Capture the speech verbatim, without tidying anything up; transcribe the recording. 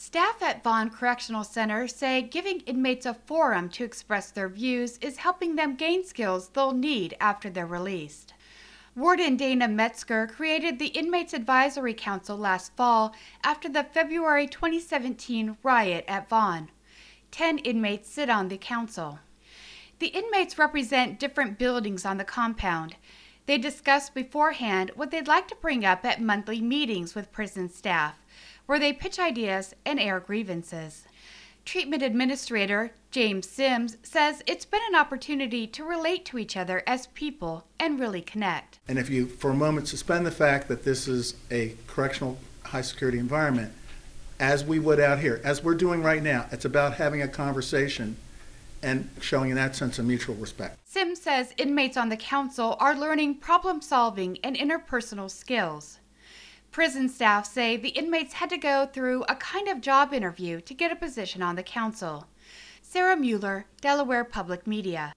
Staff at Vaughn Correctional Center say giving inmates a forum to express their views is helping them gain skills they'll need after they're released. Warden Dana Metzger created the Inmates Advisory Council last fall after the February twenty seventeen riot at Vaughn. Ten inmates sit on the council. The inmates represent different buildings on the compound. They discuss beforehand what they'd like to bring up at monthly meetings with prison staff, where they pitch ideas and air grievances. Treatment Administrator James Sims says it's been an opportunity to relate to each other as people and really connect. And if you, for a moment, suspend the fact that this is a correctional high-security environment, as we would out here, as we're doing right now, it's about having a conversation and showing that sense of mutual respect. Sims says inmates on the council are learning problem-solving and interpersonal skills. Prison staff say the inmates had to go through a kind of job interview to get a position on the council. Sarah Mueller, Delaware Public Media.